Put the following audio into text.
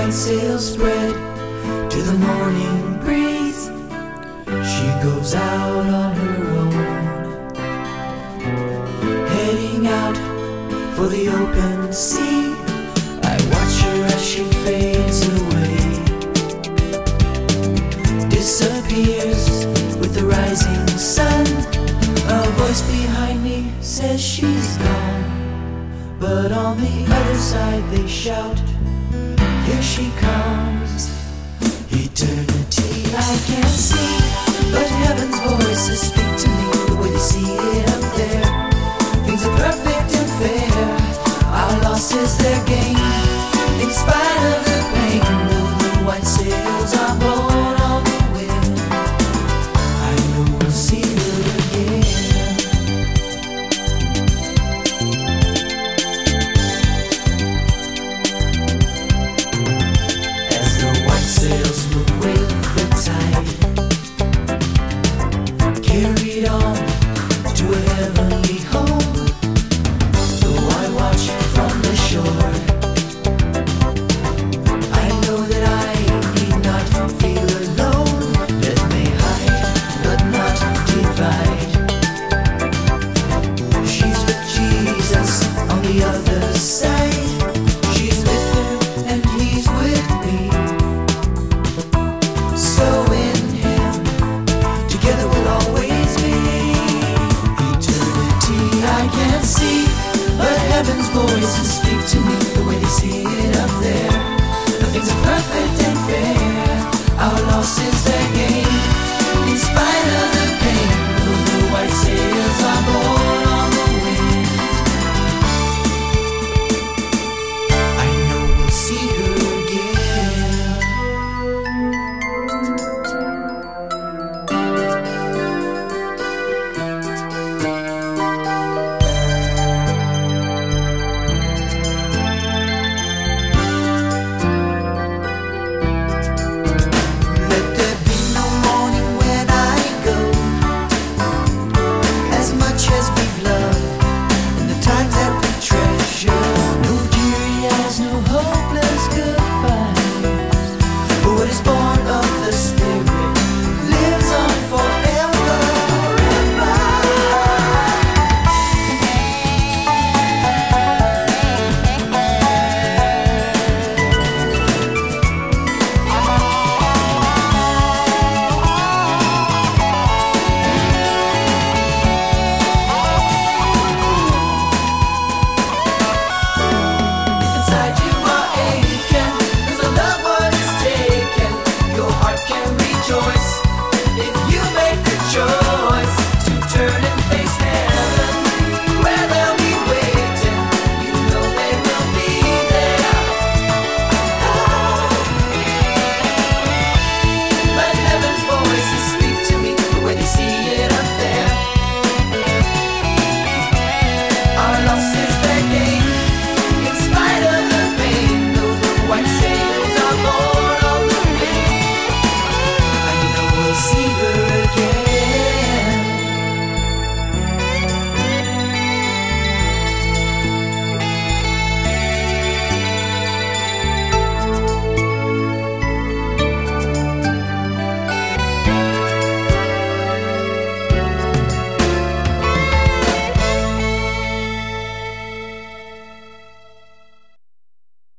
white sails spread to the morning breeze. She goes out on her own, heading out for the open sea. I watch her as she fades away, disappears with the rising sun. A voice behind me says she's gone, but on the other side they shout, here she comes. Eternity I can't see, but heaven's voices speak to me the way they see it up there. Things are perfect and fair, our loss is their gain. In spite of the pain, though the white sails are blown on the wind, I know we'll see her again. As the white sails move with the tide, carried on to a heavenly home, though I watch from the shore, I know that I need not feel alone. Death may hide, but not divide. She's with Jesus on the other side. She's with him and he's with me. So in him, together we'll always be. Eternity I can't see, but heaven's voice is